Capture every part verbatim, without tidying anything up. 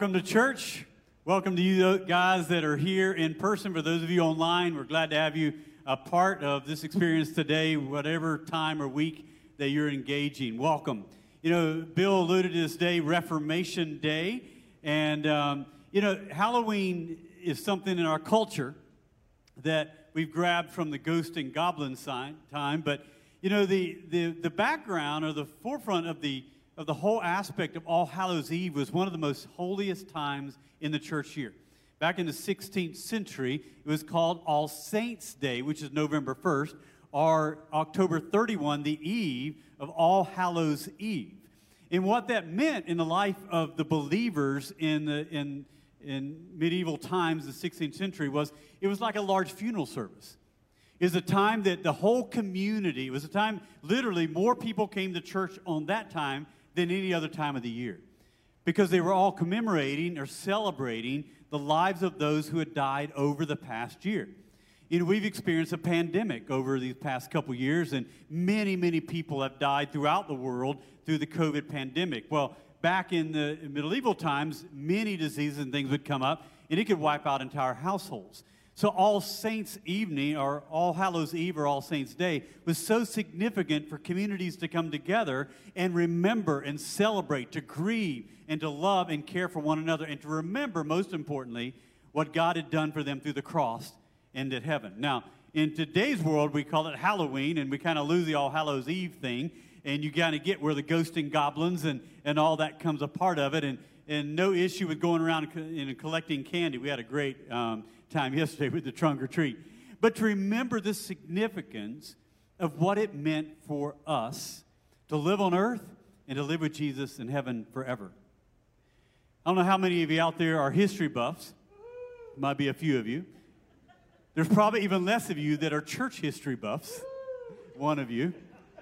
welcome to church. Welcome to you guys that are here in person. For those of you online, we're glad to have you a part of this experience today, whatever time or week that you're engaging. Welcome. You know, Bill alluded to this day, Reformation Day. And, um, you know, Halloween is something in our culture that we've grabbed from the ghost and goblin sign, time. But, you know, the, the, the background or the forefront of the of the whole aspect of All Hallows Eve was one of the most holiest times in the church year. Back in the sixteenth century, it was called All Saints' Day, which is November first, or October thirty-first, the eve of All Hallows Eve. And what that meant in the life of the believers in the in in medieval times, the sixteenth century, was it was like a large funeral service. It was a time that the whole community, it was a time, literally, more people came to church on that time than any other time of the year, because they were all commemorating or celebrating the lives of those who had died over the past year. You know, we've experienced a pandemic over these past couple years, and many, many people have died throughout the world through the COVID pandemic. Well, back in the medieval times, many diseases and things would come up, and it could wipe out entire households. So All Saints Evening, or All Hallows Eve, or All Saints Day, was so significant for communities to come together and remember and celebrate, to grieve and to love and care for one another, and to remember, most importantly, what God had done for them through the cross and at heaven. Now, in today's world, we call it Halloween, and we kind of lose the All Hallows Eve thing, and you kind of get where the ghosts and goblins and, and all that comes a part of it, and, and no issue with going around and, and collecting candy. We had a great um, time yesterday with the trunk or treat. But to remember the significance of what it meant for us to live on earth and to live with Jesus in heaven forever. I don't know how many of you out there are history buffs. Might be a few of you. There's probably even less of you that are church history buffs. One of you.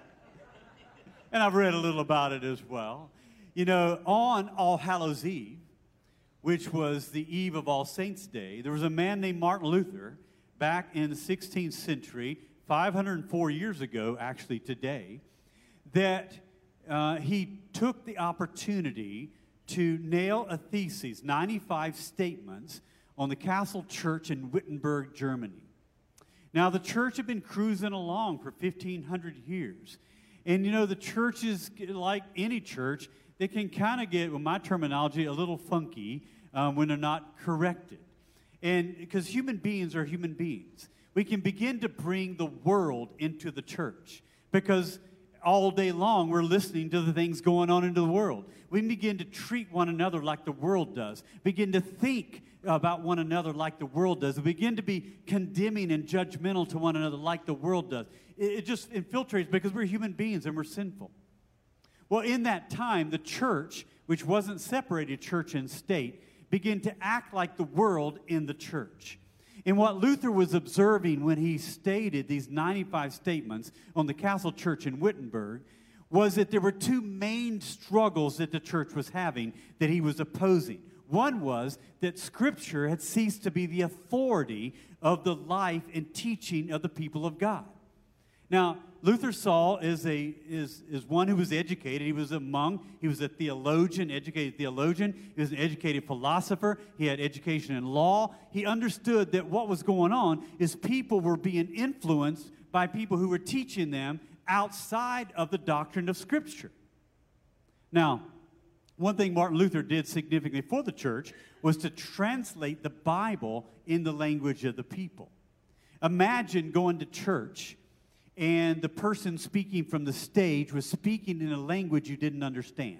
And I've read a little about it as well. You know, on All Hallows Eve, which was the eve of All Saints' Day, there was a man named Martin Luther back in the sixteenth century, five hundred four years ago, actually today, that uh, he took the opportunity to nail a thesis, ninety-five statements, on the Castle Church in Wittenberg, Germany. Now, the church had been cruising along for fifteen hundred years. And, you know, the church is like any church. They can kind of get, with my terminology, a little funky um, when they're not corrected. And because human beings are human beings, we can begin to bring the world into the church, because all day long we're listening to the things going on into the world. We begin to treat one another like the world does, begin to think about one another like the world does, we begin to be condemning and judgmental to one another like the world does. It, it just infiltrates, because we're human beings and we're sinful. Well, in that time, the church, which wasn't separated church and state, began to act like the world in the church. And what Luther was observing when he stated these ninety-five statements on the Castle Church in Wittenberg was that there were two main struggles that the church was having that he was opposing. One was that Scripture had ceased to be the authority of the life and teaching of the people of God. Now, Luther saw is a is is one who was educated. He was a monk. He was a theologian, educated theologian. He was an educated philosopher. He had education in law. He understood that what was going on is people were being influenced by people who were teaching them outside of the doctrine of Scripture. Now, one thing Martin Luther did significantly for the church was to translate the Bible in the language of the people. Imagine going to church and the person speaking from the stage was speaking in a language you didn't understand.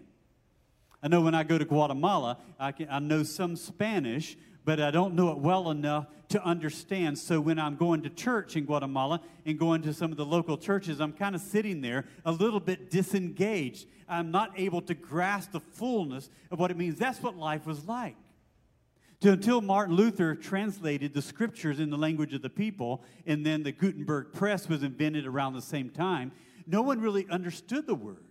I know when I go to Guatemala, I, can, I know some Spanish, but I don't know it well enough to understand. So when I'm going to church in Guatemala and going to some of the local churches, I'm kind of sitting there a little bit disengaged. I'm not able to grasp the fullness of what it means. That's what life was like. To, until Martin Luther translated the Scriptures in the language of the people, and then the Gutenberg press was invented around the same time, no one really understood the Word.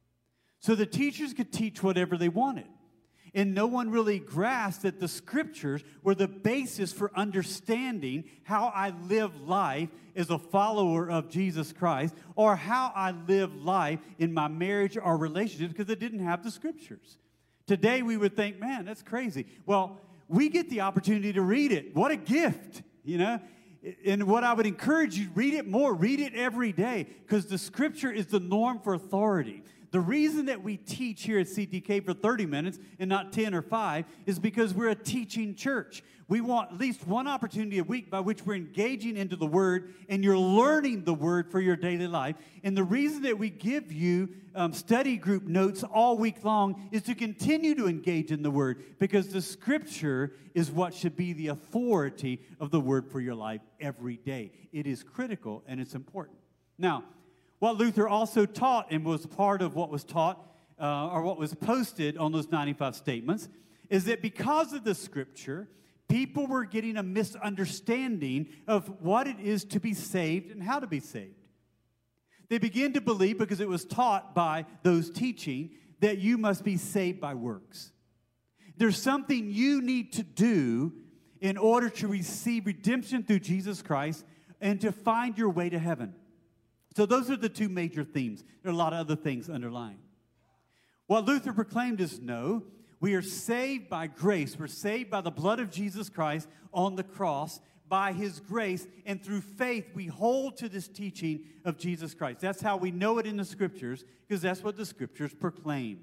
So the teachers could teach whatever they wanted. And no one really grasped that the Scriptures were the basis for understanding how I live life as a follower of Jesus Christ, or how I live life in my marriage or relationships, because they didn't have the Scriptures Today we would think, man, that's crazy. Well, we get the opportunity to read it. What a gift, you know? And what I would encourage you, read it more. Read it every day, because the Scripture is the norm for authority. The reason that we teach here at C T K for thirty minutes and not ten or five is because we're a teaching church. We want at least one opportunity a week by which we're engaging into the Word and you're learning the Word for your daily life. And the reason that we give you um, study group notes all week long is to continue to engage in the Word, because the Scripture is what should be the authority of the Word for your life every day. It is critical and it's important. Now, what Luther also taught, and was part of what was taught uh, or what was posted on those ninety-five statements, is that because of the Scripture, people were getting a misunderstanding of what it is to be saved and how to be saved. They began to believe, because it was taught by those teaching, that you must be saved by works. There's something you need to do in order to receive redemption through Jesus Christ and to find your way to heaven. So those are the two major themes. There are a lot of other things underlying. What Luther proclaimed is, no, we are saved by grace. We're saved by the blood of Jesus Christ on the cross, by His grace, and through faith we hold to this teaching of Jesus Christ. That's how we know it in the Scriptures, because that's what the Scriptures proclaim.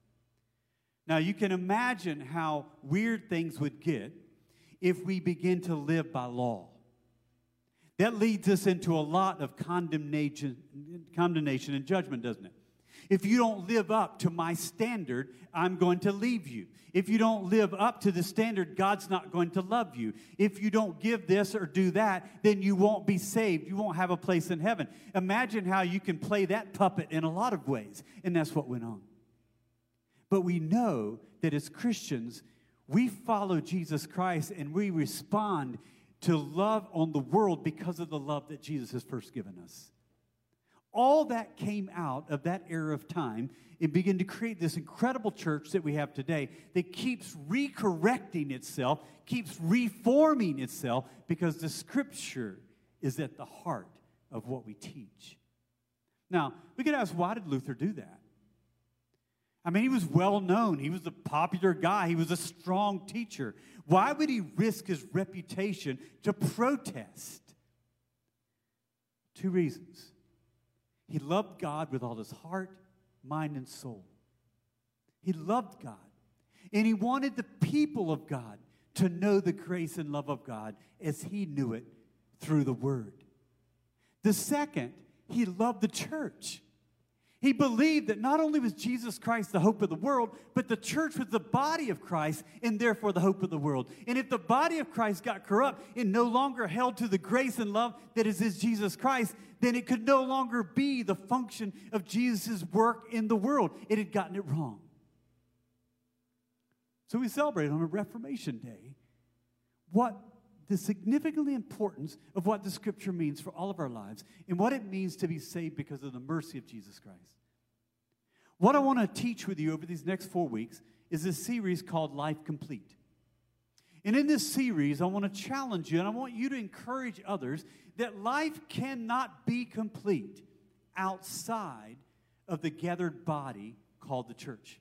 Now, you can imagine how weird things would get if we begin to live by law. That leads us into a lot of condemnation, condemnation and judgment, doesn't it? If you don't live up to my standard, I'm going to leave you. If you don't live up to the standard, God's not going to love you. If you don't give this or do that, then you won't be saved. You won't have a place in heaven. Imagine how you can play that puppet in a lot of ways. And that's what went on. But we know that as Christians, we follow Jesus Christ and we respond to love on the world because of the love that Jesus has first given us. All that came out of that era of time and began to create this incredible church that we have today that keeps recorrecting itself, keeps reforming itself, because the Scripture is at the heart of what we teach. Now, we could ask, why did Luther do that? I mean, he was well known. He was a popular guy. He was a strong teacher. Why would he risk his reputation to protest? Two reasons. He loved God with all his heart, mind, and soul. He loved God. And he wanted the people of God to know the grace and love of God as he knew it through the Word. The second, he loved the church. He believed that not only was Jesus Christ the hope of the world, but the church was the body of Christ and therefore the hope of the world. And if the body of Christ got corrupt and no longer held to the grace and love that is in Jesus Christ, then it could no longer be the function of Jesus' work in the world. It had gotten it wrong. So we celebrate on a Reformation Day what the significant importance of what the Scripture means for all of our lives and what it means to be saved because of the mercy of Jesus Christ. What I want to teach with you over these next four weeks is a series called Life Complete. And in this series, I want to challenge you and I want you to encourage others that life cannot be complete outside of the gathered body called the church.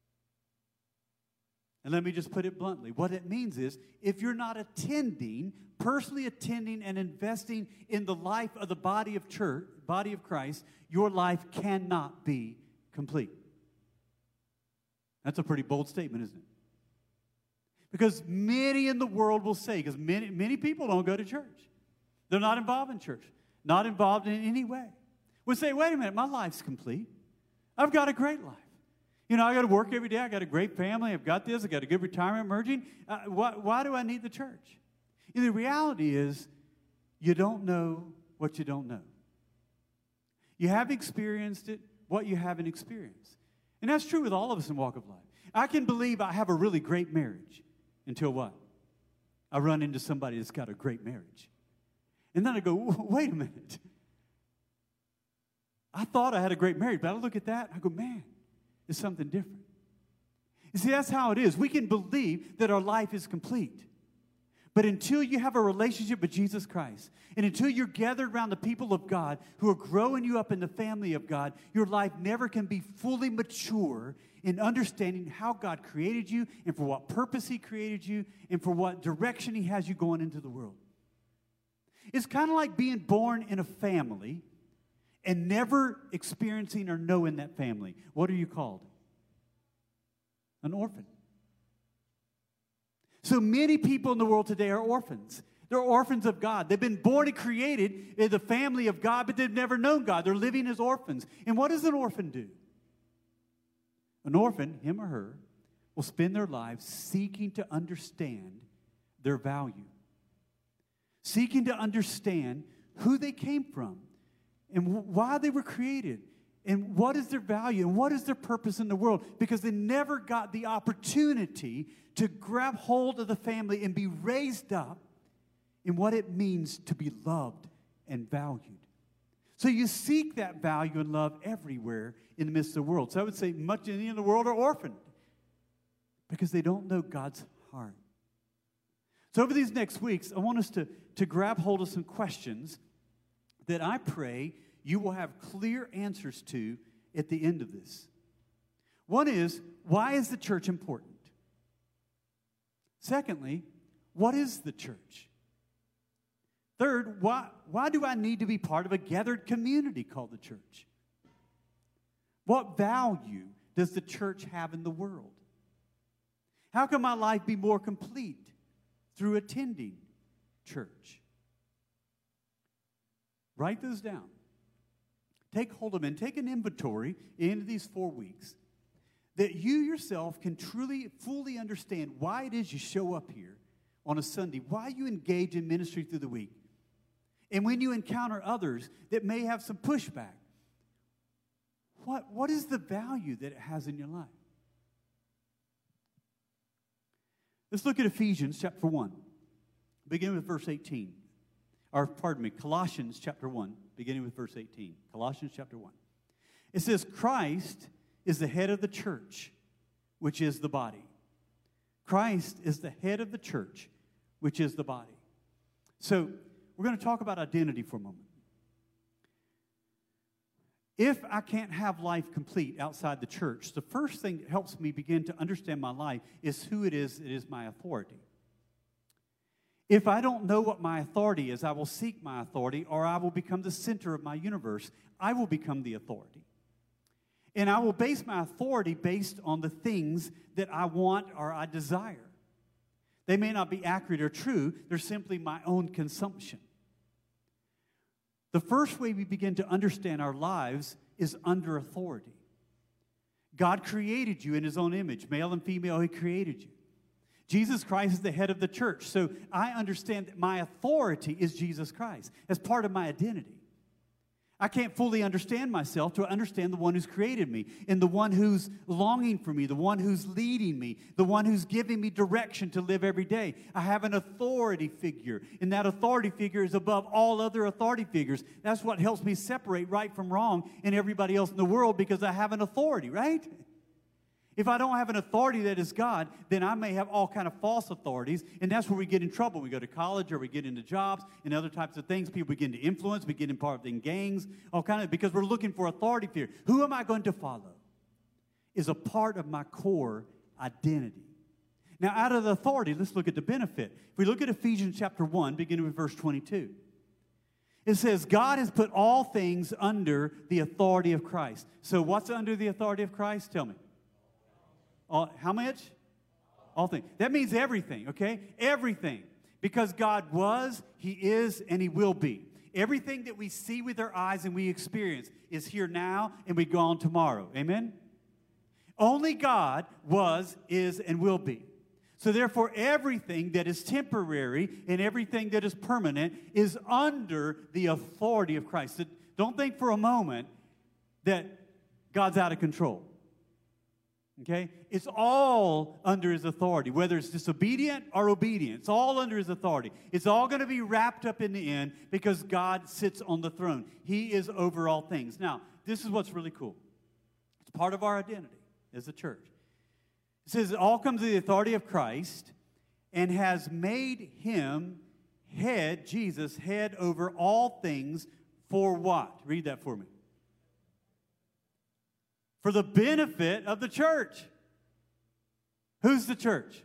And let me just put it bluntly. What it means is, if you're not attending, personally attending and investing in the life of the body of church, body of Christ, your life cannot be complete. That's a pretty bold statement, isn't it? Because many in the world will say, because many, many people don't go to church. They're not involved in church, not involved in any way. We'll say, wait a minute, my life's complete. I've got a great life. You know, I got to work every day. I got a great family. I've got this. I got a good retirement emerging. Uh, why, why do I need the church? And the reality is, you don't know what you don't know. You have experienced it, what you haven't experienced. And that's true with all of us in walk of life. I can believe I have a really great marriage until what? I run into somebody that's got a great marriage. And then I go, wait a minute. I thought I had a great marriage, but I look at that and I go, man, it's something different. You see, that's how it is. We can believe that our life is complete. But until you have a relationship with Jesus Christ, and until you're gathered around the people of God who are growing you up in the family of God, your life never can be fully mature in understanding how God created you and for what purpose He created you and for what direction He has you going into the world. It's kind of like being born in a family and never experiencing or knowing that family. What are you called? An orphan. So many people in the world today are orphans. They're orphans of God. They've been born and created in the family of God, but they've never known God. They're living as orphans. And what does an orphan do? An orphan, him or her, will spend their lives seeking to understand their value, seeking to understand who they came from and why they were created and what is their value and what is their purpose in the world, because they never got the opportunity to grab hold of the family and be raised up in what it means to be loved and valued. So you seek that value and love everywhere in the midst of the world. So I would say much in the world are orphaned because they don't know God's heart. So over these next weeks, I want us to, to grab hold of some questions that I pray you will have clear answers to at the end of this. One is, why is the church important? Secondly, what is the church? Third, why, why do I need to be part of a gathered community called the church? What value does the church have in the world? How can my life be more complete through attending church? Write those down. Take hold of them and take an inventory into these four weeks that you yourself can truly, fully understand why it is you show up here on a Sunday, why you engage in ministry through the week. And when you encounter others that may have some pushback, what, what is the value that it has in your life? Let's look at Ephesians chapter one, beginning with verse eighteen. Or, pardon me, Colossians chapter one, beginning with verse eighteen. Colossians chapter one. It says, Christ is the head of the church, which is the body. Christ is the head of the church, which is the body. So, we're going to talk about identity for a moment. If I can't have life complete outside the church, the first thing that helps me begin to understand my life is who it is that is my authority. If I don't know what my authority is, I will seek my authority, or I will become the center of my universe. I will become the authority. And I will base my authority based on the things that I want or I desire. They may not be accurate or true. They're simply my own consumption. The first way we begin to understand our lives is under authority. God created you in His own image. Male and female, He created you. Jesus Christ is the head of the church. So I understand that my authority is Jesus Christ as part of my identity. I can't fully understand myself to understand the one who's created me and the one who's longing for me, the one who's leading me, the one who's giving me direction to live every day. I have an authority figure, and that authority figure is above all other authority figures. That's what helps me separate right from wrong and everybody else in the world, because I have an authority, right? If I don't have an authority that is God, then I may have all kind of false authorities, and that's where we get in trouble. We go to college, or we get into jobs and other types of things. People begin to influence. We get in part in gangs, all kind of, because we're looking for authority figure. Who am I going to follow is a part of my core identity. Now, out of the authority, let's look at the benefit. If we look at Ephesians chapter one, beginning with verse twenty-two, it says, God has put all things under the authority of Christ. So what's under the authority of Christ? Tell me. All, how much? All things. That means everything, okay? Everything. Because God was, He is, and He will be. Everything that we see with our eyes and we experience is here now, and we go on tomorrow. Amen? Only God was, is, and will be. So therefore, everything that is temporary and everything that is permanent is under the authority of Christ. So don't think for a moment that God's out of control. Okay? It's all under His authority, whether it's disobedient or obedient. It's all under His authority. It's all going to be wrapped up in the end because God sits on the throne. He is over all things. Now, this is what's really cool. It's part of our identity as a church. It says it all comes to the authority of Christ and has made Him head, Jesus, head over all things for what? Read that for me. for the benefit of the church. Who's the church?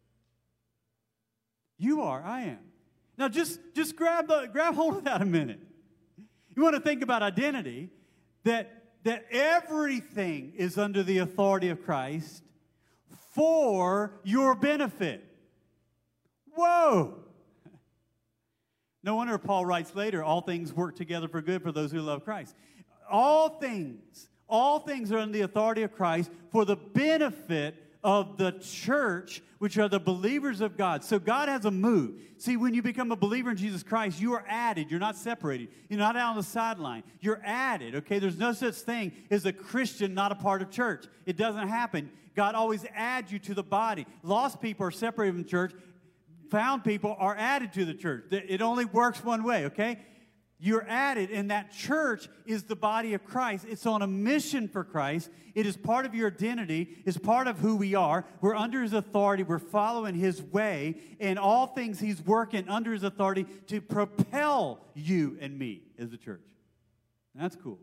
You are, I am. Now just, just grab, the, grab hold of that a minute. You want to think about identity, that, that everything is under the authority of Christ for your benefit. Whoa! No wonder Paul writes later, all things work together for good for those who love Christ. All things, all things are under the authority of Christ for the benefit of the church, which are the believers of God. So God has a move. See, when you become a believer in Jesus Christ, you are added. You're not separated. You're not out on the sideline. You're added, okay? There's no such thing as a Christian not a part of church. It doesn't happen. God always adds you to the body. Lost people are separated from the church. Found people are added to the church. It only works one way, okay? You're added, and that church is the body of Christ. It's on a mission for Christ. It is part of your identity. It's part of who we are. We're under His authority. We're following His way. And all things He's working under His authority to propel you and me as the church. That's cool.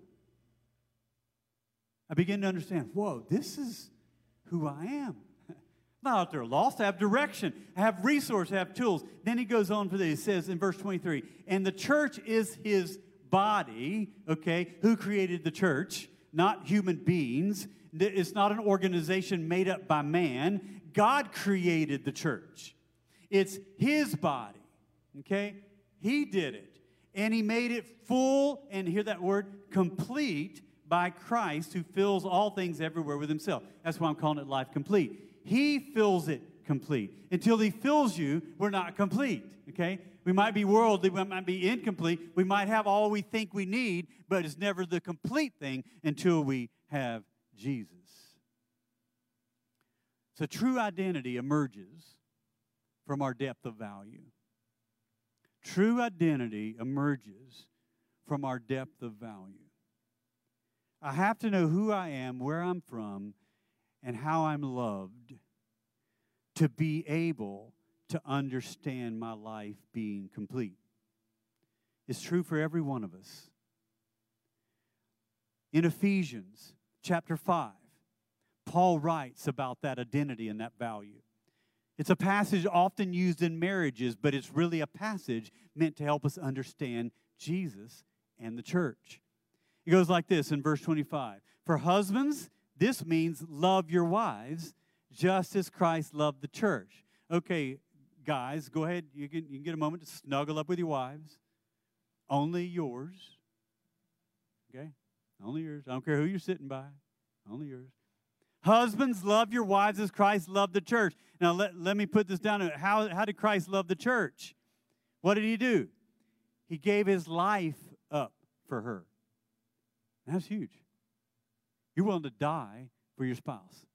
I begin to understand, whoa, this is who I am. Not out there lost. I have direction. I have resource. I have tools. Then he goes on for this. He says in verse twenty-three, and the church is His body, okay? Who created the church? Not human beings. It's not an organization made up by man. God created the church. It's His body, okay? He did it. And He made it full, and hear that word, complete by Christ, who fills all things everywhere with Himself. That's why I'm calling it Life Complete. He fills it complete. Until He fills you, we're not complete, okay? We might be worldly, we might be incomplete, we might have all we think we need, but it's never the complete thing until we have Jesus. So true identity emerges from our depth of value. True identity emerges from our depth of value. I have to know who I am, where I'm from, and how I'm loved to be able to understand my life being complete. It's true for every one of us. In Ephesians chapter five, Paul writes about that identity and that value. It's a passage often used in marriages, but it's really a passage meant to help us understand Jesus and the church. It goes like this in verse twenty-five. For husbands, this means love your wives just as Christ loved the church. Okay, guys, go ahead. You can, you can get a moment to snuggle up with your wives. Only yours. Okay? Only yours. I don't care who you're sitting by. Only yours. Husbands, love your wives as Christ loved the church. Now, let, let me put this down. How, how did Christ love the church? What did He do? He gave His life up for her. That's huge. You're willing to die for your spouse.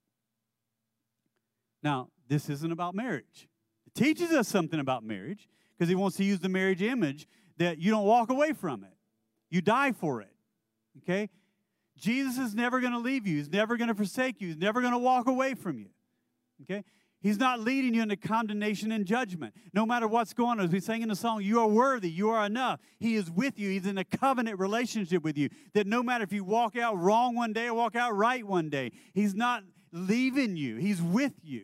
Now, this isn't about marriage. It teaches us something about marriage because He wants to use the marriage image that you don't walk away from it. You die for it. Okay? Jesus is never going to leave you. He's never going to forsake you. He's never going to walk away from you. Okay? He's not leading you into condemnation and judgment. No matter what's going on, as we sang in the song, you are worthy, you are enough. He is with you. He's in a covenant relationship with you. That no matter if you walk out wrong one day or walk out right one day, He's not leaving you. He's with you.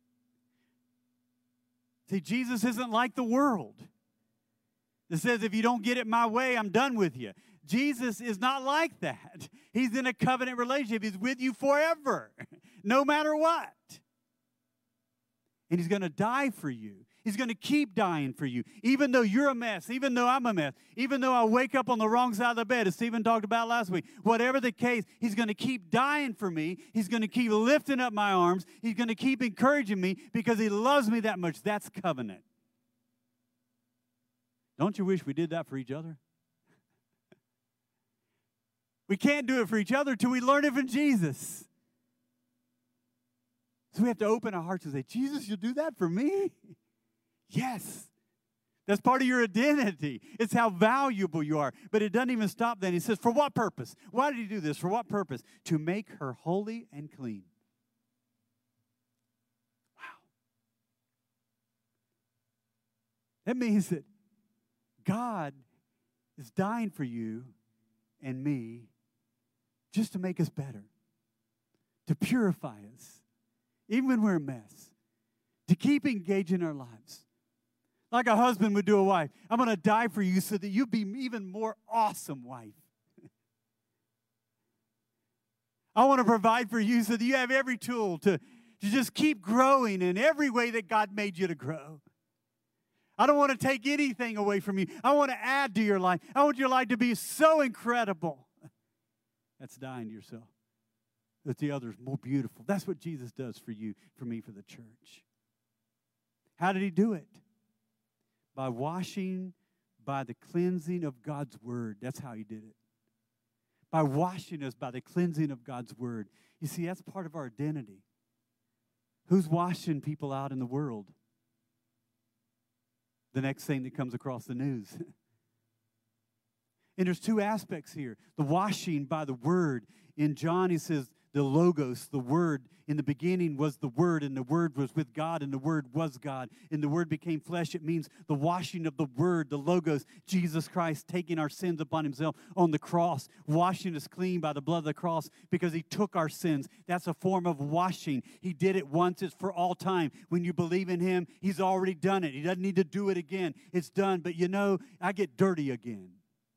See, Jesus isn't like the world. It says, if you don't get it my way, I'm done with you. Jesus is not like that. He's in a covenant relationship. He's with you forever, no matter what. And He's going to die for you. He's going to keep dying for you. Even though you're a mess, even though I'm a mess, even though I wake up on the wrong side of the bed, as Stephen talked about last week, whatever the case, He's going to keep dying for me. He's going to keep lifting up my arms. He's going to keep encouraging me because He loves me that much. That's covenant. Don't you wish we did that for each other? We can't do it for each other till we learn it from Jesus. So we have to open our hearts and say, Jesus, you'll do that for me? Yes. That's part of your identity. It's how valuable you are. But it doesn't even stop then. He says, for what purpose? Why did He do this? For what purpose? To make her holy and clean. Wow. That means that God is dying for you and me just to make us better. to purify us, even when we're a mess, to keep engaging our lives. Like a husband would do a wife. I'm going to die for you so that you be even more awesome wife. I want to provide for you so that you have every tool to, to just keep growing in every way that God made you to grow. I don't want to take anything away from you. I want to add to your life. I want your life to be so incredible. That's dying to yourself. That the other is more beautiful. That's what Jesus does for you, for me, for the church. How did he do it? By washing, by the cleansing of God's word. That's how he did it. By washing us by the cleansing of God's word. You see, that's part of our identity. Who's washing people out in the world? The next thing that comes across the news. And there's two aspects here. The washing by the word. In John, he says, the Logos, the Word, in the beginning was the Word, and the Word was with God, and the Word was God, and the Word became flesh. It means the washing of the Word, the Logos, Jesus Christ taking our sins upon himself on the cross, washing us clean by the blood of the cross because he took our sins. That's a form of washing. He did it once. It's for all time. When you believe in him, he's already done it. He doesn't need to do it again. It's done. But you know, I get dirty again.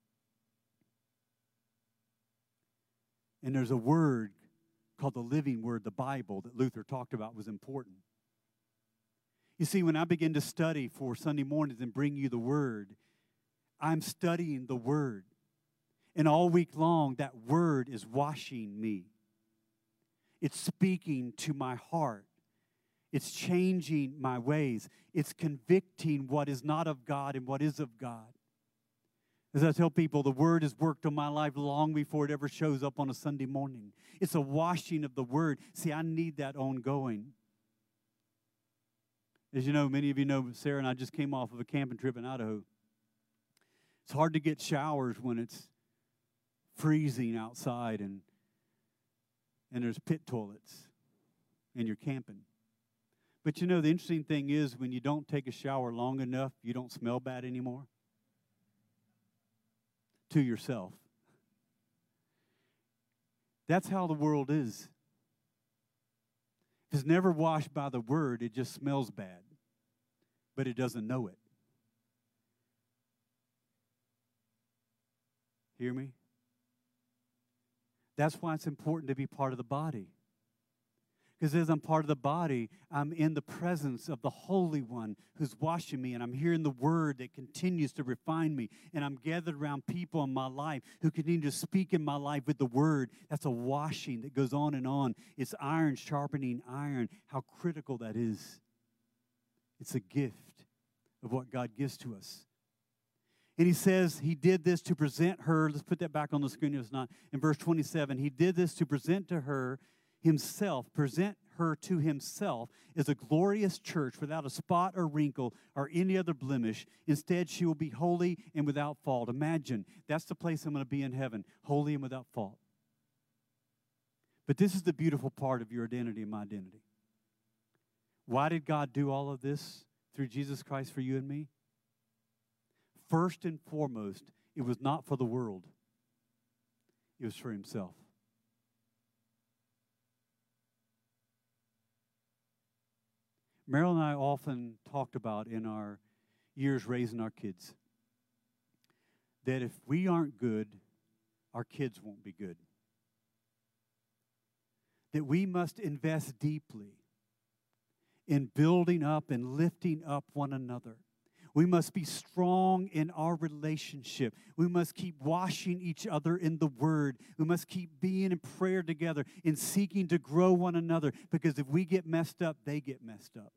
And there's a word called the living word, the Bible, that Luther talked about was important. You see, when I begin to study for Sunday mornings and bring you the word, I'm studying the word. And all week long, that word is washing me. It's speaking to my heart. It's changing my ways. It's convicting what is not of God and what is of God. As I tell people, the word has worked on my life long before it ever shows up on a Sunday morning. It's a washing of the word. See, I need that ongoing. As you know, many of you know, Sarah and I just came off of a camping trip in Idaho. It's hard to get showers when it's freezing outside and, and there's pit toilets and you're camping. But you know, the interesting thing is when you don't take a shower long enough, you don't smell bad anymore. To yourself. That's how the world is. If it's never washed by the word, it just smells bad, but it doesn't know it. Hear me? That's why it's important to be part of the body. Because as I'm part of the body, I'm in the presence of the Holy One who's washing me, and I'm hearing the word that continues to refine me, and I'm gathered around people in my life who continue to speak in my life with the word. That's a washing that goes on and on. It's iron sharpening iron. How critical that is. It's a gift of what God gives to us. And he says he did this to present her. Let's put that back on the screen. It's not in verse twenty-seven. He did this to present to her himself, present her to himself as a glorious church without a spot or wrinkle or any other blemish. Instead, she will be holy and without fault. Imagine, that's the place I'm going to be in heaven, holy and without fault. But this is the beautiful part of your identity and my identity. Why did God do all of this through Jesus Christ for you and me? First and foremost, it was not for the world. It was for himself. Meryl and I often talked about in our years raising our kids that if we aren't good, our kids won't be good. That we must invest deeply in building up and lifting up one another. We must be strong in our relationship. We must keep washing each other in the Word. We must keep being in prayer together and seeking to grow one another. Because if we get messed up, they get messed up.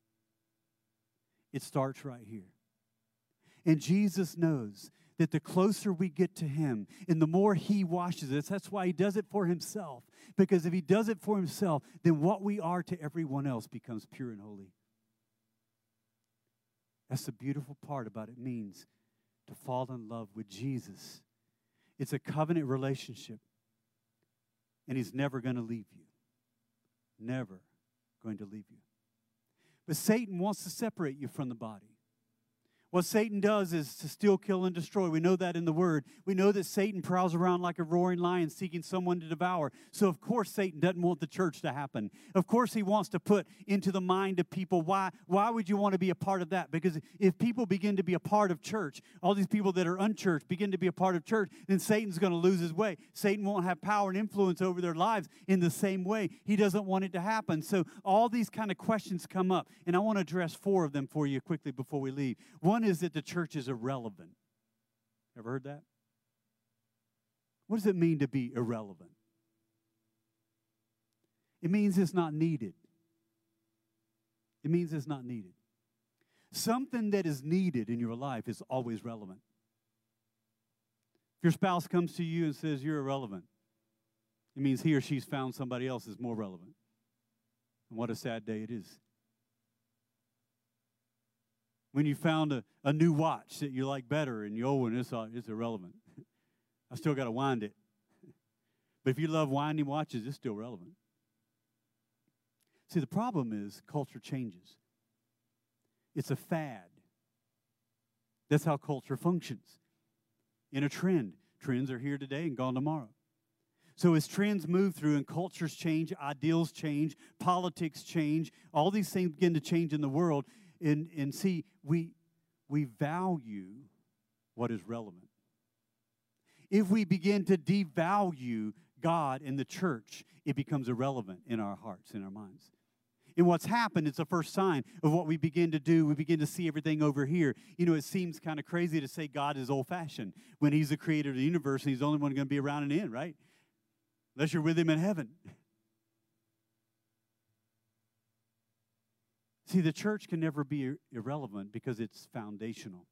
It starts right here. And Jesus knows that the closer we get to Him and the more He washes us, that's why He does it for Himself. Because if He does it for Himself, then what we are to everyone else becomes pure and holy. That's the beautiful part about it means to fall in love with Jesus. It's a covenant relationship. And He's never going to leave you. Never going to leave you. But Satan wants to separate you from the body. What Satan does is to steal, kill, and destroy. We know that in the Word. We know that Satan prowls around like a roaring lion seeking someone to devour. So, of course, Satan doesn't want the church to happen. Of course, he wants to put into the mind of people, why, why would you want to be a part of that? Because if people begin to be a part of church, all these people that are unchurched begin to be a part of church, then Satan's going to lose his way. Satan won't have power and influence over their lives in the same way. He doesn't want it to happen. So all these kind of questions come up, and I want to address four of them for you quickly before we leave. One is that the church is irrelevant. Ever heard that? What does it mean to be irrelevant? It means it's not needed. It means it's not needed. Something that is needed in your life is always relevant. If your spouse comes to you and says you're irrelevant, it means he or she's found somebody else that's more relevant. And what a sad day it is. When you found a, a new watch that you like better and the old one, it's, uh, it's irrelevant. I still got to wind it. But if you love winding watches, it's still relevant. See, the problem is culture changes. It's a fad. That's how culture functions. In a trend. Trends are here today and gone tomorrow. So as trends move through and cultures change, ideals change, politics change, all these things begin to change in the world. And, and see, we, we value what is relevant. If we begin to devalue God and the church, it becomes irrelevant in our hearts, in our minds. And what's happened, it's the first sign of what we begin to do. We begin to see everything over here. You know, it seems kind of crazy to say God is old-fashioned when he's the creator of the universe and he's the only one going to be around and in, right? Unless you're with him in heaven. See, the church can never be irrelevant because it's foundational.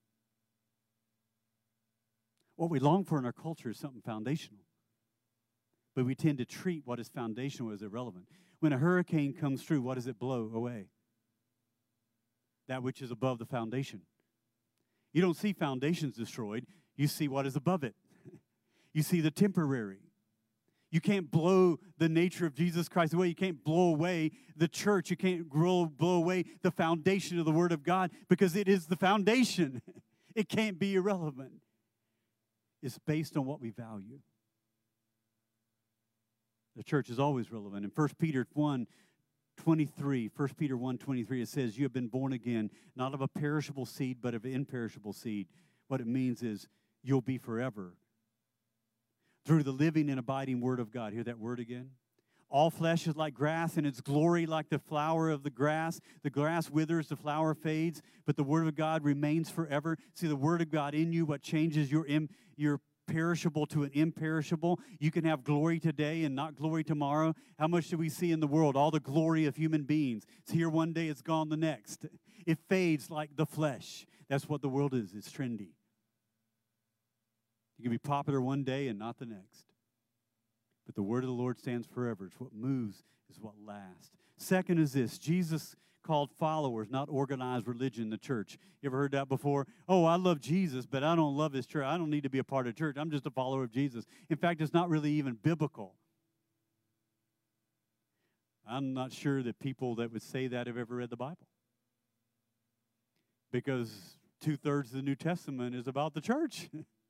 What we long for in our culture is something foundational. But we tend to treat what is foundational as irrelevant. When a hurricane comes through, what does it blow away? That which is above the foundation. You don't see foundations destroyed. You see what is above it. You see the temporary. You can't blow the nature of Jesus Christ away. You can't blow away the church. You can't blow, blow away the foundation of the Word of God because it is the foundation. It can't be irrelevant. It's based on what we value. The church is always relevant. In First Peter one twenty-three, First Peter one twenty-three, it says, you have been born again, not of a perishable seed, but of imperishable seed. What it means is you'll be forever. Through the living and abiding Word of God. Hear that word again? All flesh is like grass, and its glory like the flower of the grass. The grass withers, the flower fades, but the Word of God remains forever. See, the Word of God in you, what changes your, Im, your perishable to an imperishable. You can have glory today and not glory tomorrow. How much do we see in the world? All the glory of human beings. It's here one day, it's gone the next. It fades like the flesh. That's what the world is. It's trendy. You can be popular one day and not the next. But the word of the Lord stands forever. It's what moves, is what lasts. Second is this. Jesus called followers, not organized religion, the church. You ever heard that before? Oh, I love Jesus, but I don't love his church. I don't need to be a part of church. I'm just a follower of Jesus. In fact, it's not really even biblical. I'm not sure that people that would say that have ever read the Bible. Because two-thirds of the New Testament is about the church.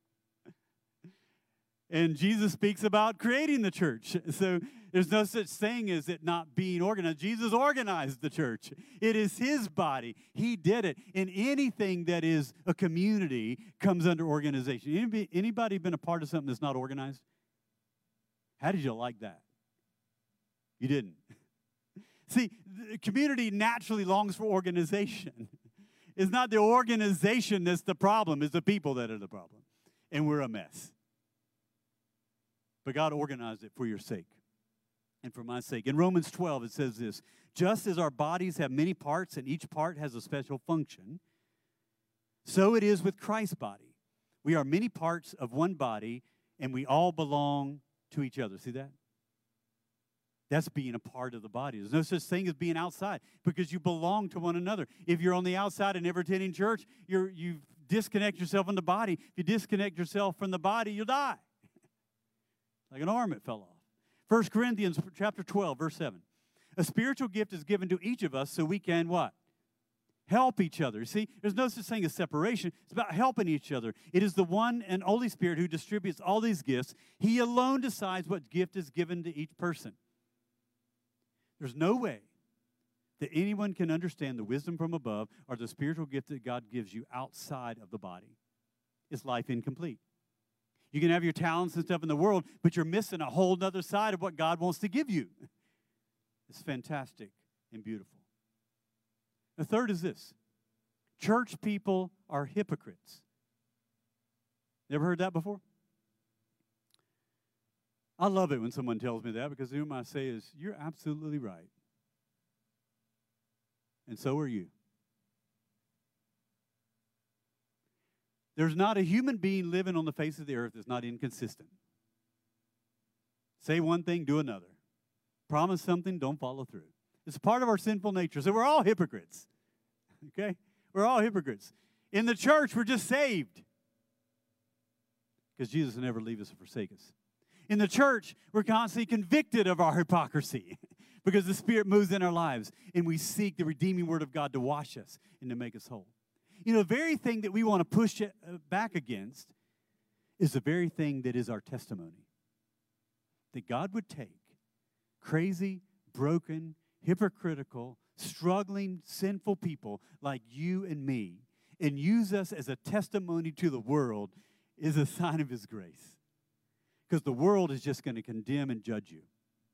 And Jesus speaks about creating the church. So there's no such thing as it not being organized. Jesus organized the church. It is his body. He did it. And anything that is a community comes under organization. Anybody, anybody been a part of something that's not organized? How did you like that? You didn't. See, the community naturally longs for organization. It's not the organization that's the problem. It's the people that are the problem. And we're a mess. But God organized it for your sake and for my sake. In Romans twelve, it says this, just as our bodies have many parts and each part has a special function, so it is with Christ's body. We are many parts of one body, and we all belong to each other. See that? That's being a part of the body. There's no such thing as being outside because you belong to one another. If you're on the outside and never attending church, you're, you disconnect yourself from the body. If you disconnect yourself from the body, you'll die. Like an arm, it fell off. First Corinthians chapter twelve, verse seven. A spiritual gift is given to each of us so we can what? help each other. See, there's no such thing as separation. It's about helping each other. It is the one and Holy Spirit who distributes all these gifts. He alone decides what gift is given to each person. There's no way that anyone can understand the wisdom from above or the spiritual gift that God gives you outside of the body. It's life incomplete. You can have your talents and stuff in the world, but you're missing a whole other side of what God wants to give you. It's fantastic and beautiful. The third is this. Church people are hypocrites. Never heard that before? I love it when someone tells me that, because the whom I say is, you're absolutely right. And so are you. There's not a human being living on the face of the earth that's not inconsistent. Say one thing, do another. Promise something, don't follow through. It's part of our sinful nature. So we're all hypocrites. Okay? We're all hypocrites. In the church, we're just saved, because Jesus will never leave us or forsake us. In the church, we're constantly convicted of our hypocrisy because the Spirit moves in our lives, and we seek the redeeming word of God to wash us and to make us whole. You know, the very thing that we want to push it back against is the very thing that is our testimony. That God would take crazy, broken, hypocritical, struggling, sinful people like you and me and use us as a testimony to the world is a sign of His grace. Because the world is just going to condemn and judge you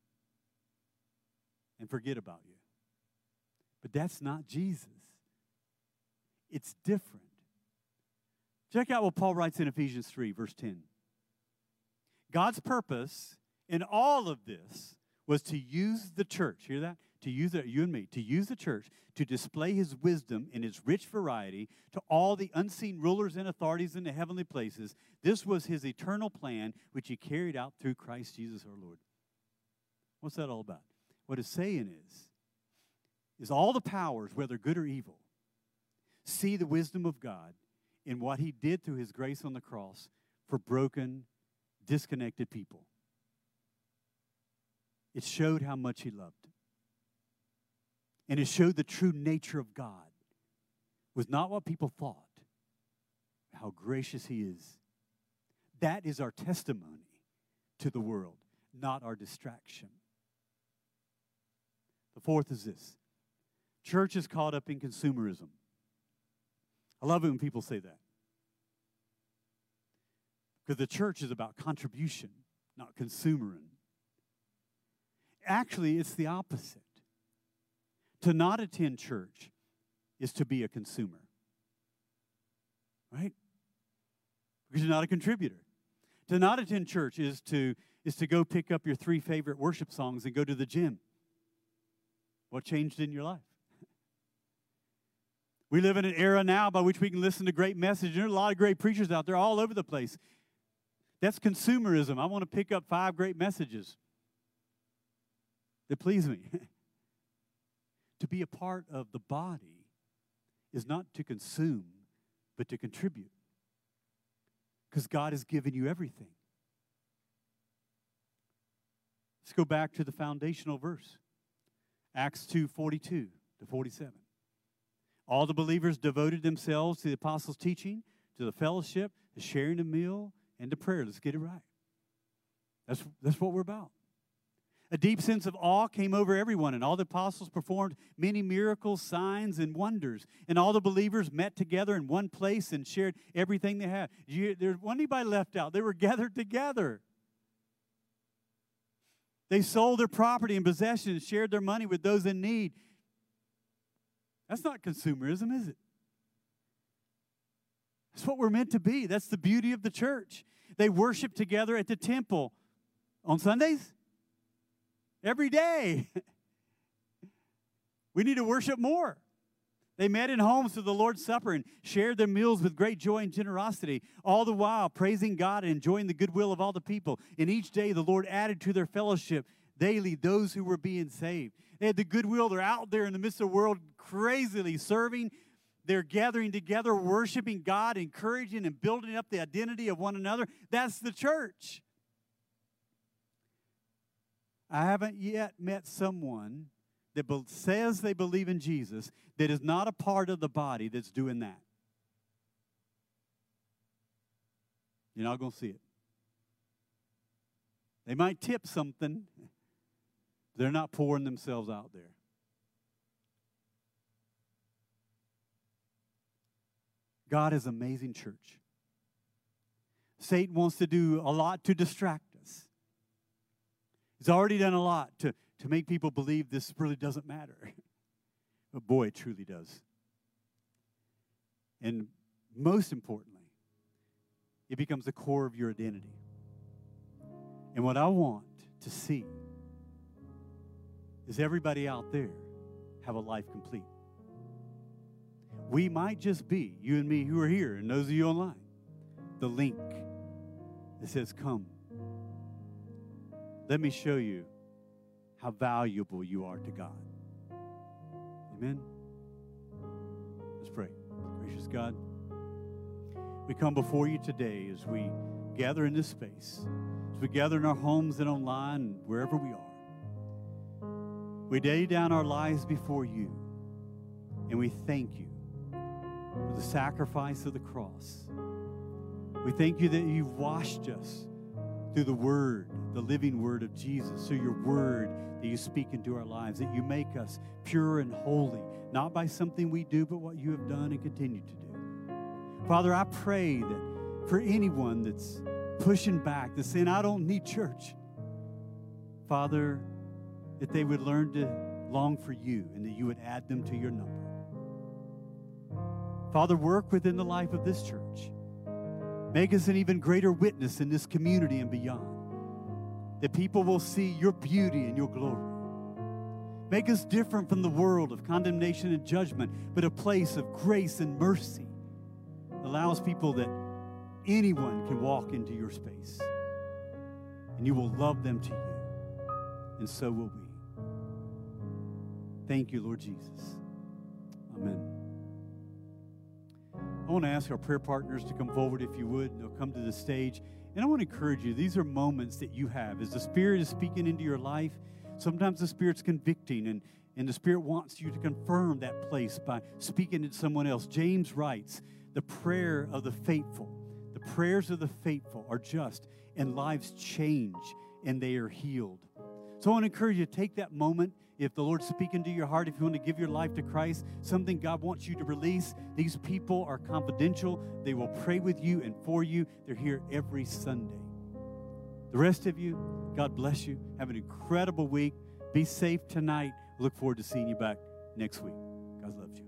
and forget about you. But that's not Jesus. It's different. Check out what Paul writes in Ephesians three, verse ten. God's purpose in all of this was to use the church. Hear that? To use it, you and me, to use the church to display His wisdom in its rich variety to all the unseen rulers and authorities in the heavenly places. This was His eternal plan, which He carried out through Christ Jesus our Lord. What's that all about? What it's saying is, is all the powers, whether good or evil, see the wisdom of God in what He did through His grace on the cross for broken, disconnected people. It showed how much He loved. And it showed the true nature of God was not what people thought, how gracious He is. That is our testimony to the world, not our distraction. The fourth is this. Church is caught up in consumerism. I love it when people say that. Because the church is about contribution, not consumering. Actually, it's the opposite. To not attend church is to be a consumer. Right? Because you're not a contributor. To not attend church is to, is to go pick up your three favorite worship songs and go to the gym. What changed in your life? We live in an era now by which we can listen to great messages. There are a lot of great preachers out there all over the place. That's consumerism. I want to pick up five great messages that please me. To be a part of the body is not to consume, but to contribute. Because God has given you everything. Let's go back to the foundational verse. Acts two, forty-two to forty-seven. All the believers devoted themselves to the apostles' teaching, to the fellowship, to sharing the meal, and to prayer. Let's get it right. That's, that's what we're about. A deep sense of awe came over everyone, and all the apostles performed many miracles, signs, and wonders. And all the believers met together in one place and shared everything they had. You, there wasn't anybody left out. They were gathered together. They sold their property and possessions and shared their money with those in need. That's not consumerism, is it? That's what we're meant to be. That's the beauty of the church. They worship together at the temple on Sundays. Every day. We need to worship more. They met in homes for the Lord's Supper and shared their meals with great joy and generosity, all the while praising God and enjoying the goodwill of all the people. And each day the Lord added to their fellowship daily those who were being saved. They had the goodwill. They're out there in the midst of the world crazily serving. They're gathering together, worshiping God, encouraging and building up the identity of one another. That's the church. I haven't yet met someone that be- says they believe in Jesus that is not a part of the body that's doing that. You're not going to see it. They might tip something. They're not pouring themselves out there. God is an amazing church. Satan wants to do a lot to distract us. He's already done a lot to, to make people believe this really doesn't matter. But boy, it truly does. And most importantly, it becomes the core of your identity. And what I want to see is everybody out there have a life complete. We might just be, you and me who are here, and those of you online, the link that says, come. Let me show you how valuable you are to God. Amen? Let's pray. Gracious God, we come before you today as we gather in this space, as we gather in our homes and online, and wherever we are. We lay down our lives before you, and we thank you for the sacrifice of the cross. We thank you that you've washed us through the word, the living word of Jesus, through your word that you speak into our lives, that you make us pure and holy, not by something we do, but what you have done and continue to do. Father, I pray that for anyone that's pushing back, that's saying, I don't need church, Father, that they would learn to long for you and that you would add them to your number. Father, work within the life of this church. Make us an even greater witness in this community and beyond. That people will see your beauty and your glory. Make us different from the world of condemnation and judgment, but a place of grace and mercy. Allows people that anyone can walk into your space. And you will love them to you. And so will we. Thank you, Lord Jesus. Amen. I want to ask our prayer partners to come forward if you would. They'll come to the stage. And I want to encourage you, these are moments that you have. As the Spirit is speaking into your life, sometimes the Spirit's convicting, and, and the Spirit wants you to confirm that place by speaking to someone else. James writes, the prayer of the faithful, the prayers of the faithful are just, and lives change, and they are healed. So I want to encourage you to take that moment. If the Lord's speaking to your heart, if you want to give your life to Christ, something God wants you to release, these people are confidential. They will pray with you and for you. They're here every Sunday. The rest of you, God bless you. Have an incredible week. Be safe tonight. Look forward to seeing you back next week. God loves you.